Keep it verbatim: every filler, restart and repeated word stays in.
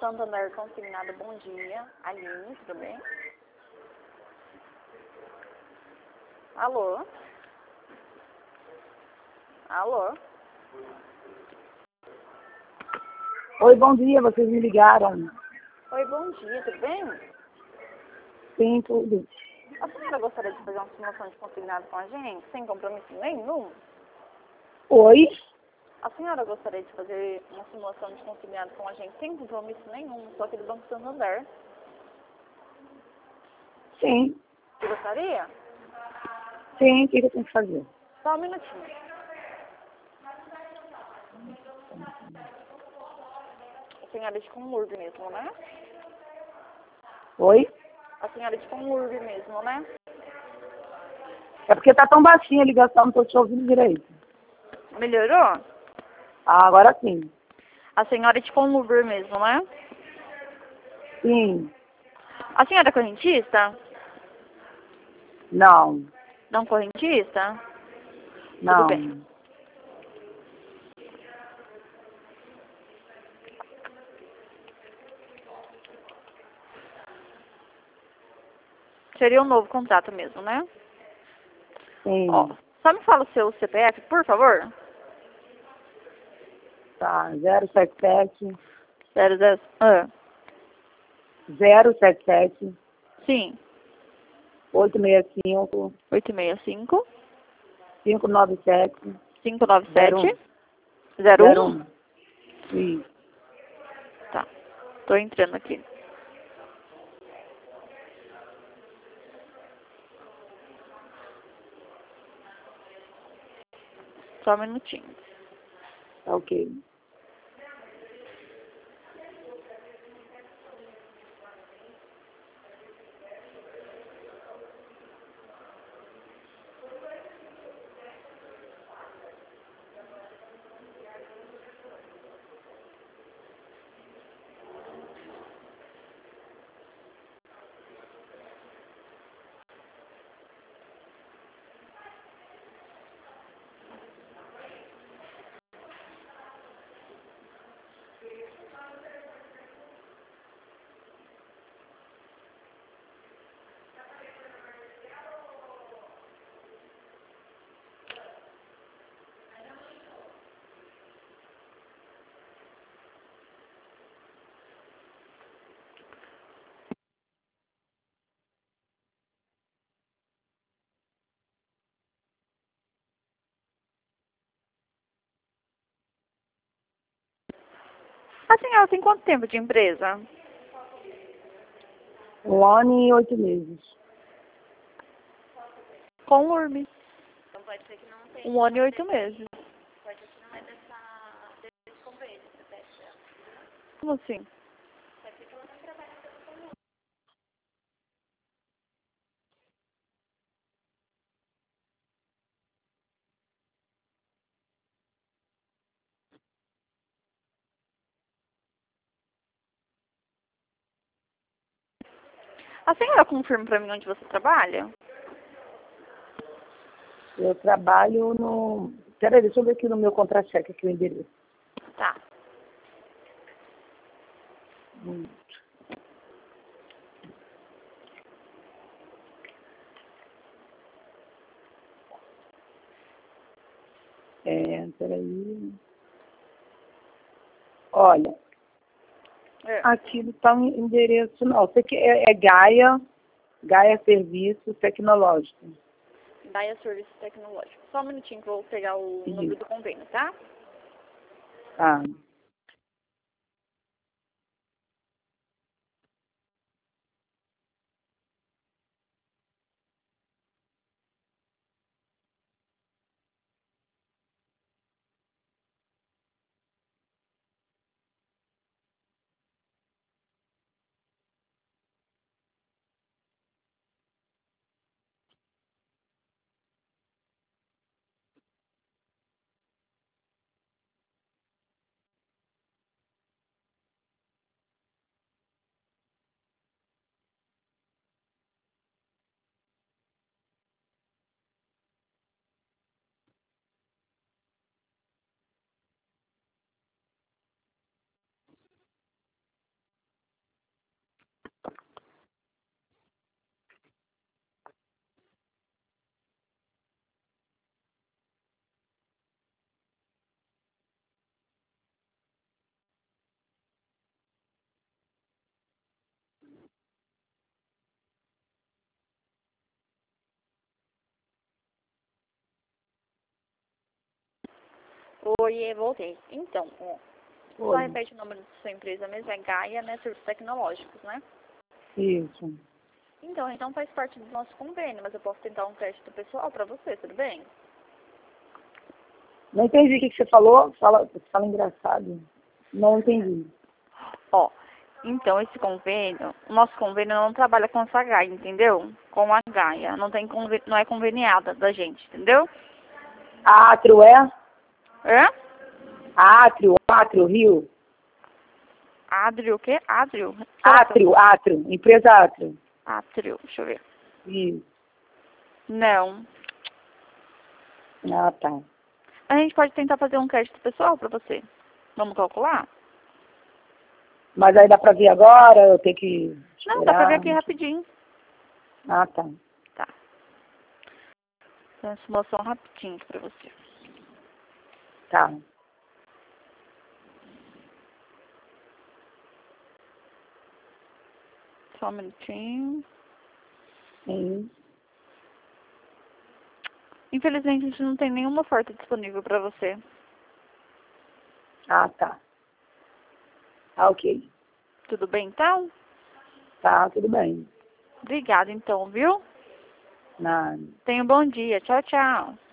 Santander Consignado, bom dia. Aline, tudo bem? Alô? Alô? Oi, bom dia, vocês me ligaram. Oi, bom dia, tudo bem? Sim, tudo. A senhora gostaria de fazer uma simulação de consignado com a gente, sem compromisso nenhum? Oi? A senhora gostaria de fazer uma simulação de consignado com a gente, sem compromisso nenhum, só que do Banco Santander? Sim. Você gostaria? Sim, o que eu tenho que fazer? Só um minutinho. A senhora é de Comurb mesmo, né? Oi? A senhora é de Comurb mesmo, né? É porque tá tão baixinha a ligação, não tô te ouvindo direito. Melhorou? Ah, agora sim. A senhora é de Comurb mesmo, né? Sim. A senhora é correntista? Não. Não correntista? Não. Tudo bem. Seria um novo contrato mesmo, né? Sim. Ó, só me fala o seu C P F, por favor. Tá, zero sete sete, Zero, zero. Ah, zero sete sete, sim. oito seis cinco, oito seis cinco, cinco nove sete, cinco nove zero sete, um. zero zero um. um. Isso. Tá. Tô entrando aqui. Só um minutinho. Tá ok. A senhora tem quanto tempo de empresa? Um ano e oito meses. Com U R B. Então pode ser que não tenha. Um ano e oito meses. Pode ser que não é dessa, desse convênio, esse teste dela. Como assim? Pode ser que ela não trabalhe pelo convênio. A senhora confirma pra mim onde você trabalha? Eu trabalho no... Peraí, deixa eu ver aqui no meu contra-cheque aqui o endereço. Tá. Hum. É, peraí. Olha, É. aqui não está o endereço, não. Sei que é, é Gaia, Gaia Serviços Tecnológicos. Daia Serviço Tecnológico. Só um minutinho que eu vou pegar o Isso. número do convênio, tá? Ah, Oi, voltei. Então, ó, só Oi. repete o nome da sua empresa mesmo, é Gaia, né? Serviços Tecnológicos, né? Isso. Então, então faz parte do nosso convênio, mas eu posso tentar um crédito pessoal pra você, tudo bem? Não entendi o que, que você falou. Fala, você fala engraçado. Não entendi. Ó, então esse convênio, o nosso convênio não trabalha com essa Gaia, entendeu? Com a Gaia, não, tem conven... não é conveniada da gente, entendeu? Átrio é? Hã? Átrio, Átrio, Rio. Adrio, o quê? Adrio? Átrio, Átrio. Empresa Átrio. Atrio, deixa eu ver. Isso. Não. Ah, tá. A gente pode tentar fazer um crédito pessoal pra você. Vamos calcular? Mas aí dá pra ver agora? Eu tenho que esperar? Não, dá pra ver aqui rapidinho. Ah, tá. Tá. Então, uma simulação rapidinho pra você. Tá. Só um minutinho. Sim. Infelizmente, a gente não tem nenhuma oferta disponível pra você. Ah, tá. Ah, ok. Tudo bem, então? Tá, tudo bem. Obrigada, então, viu? Nada. Tenha um bom dia. Tchau, tchau.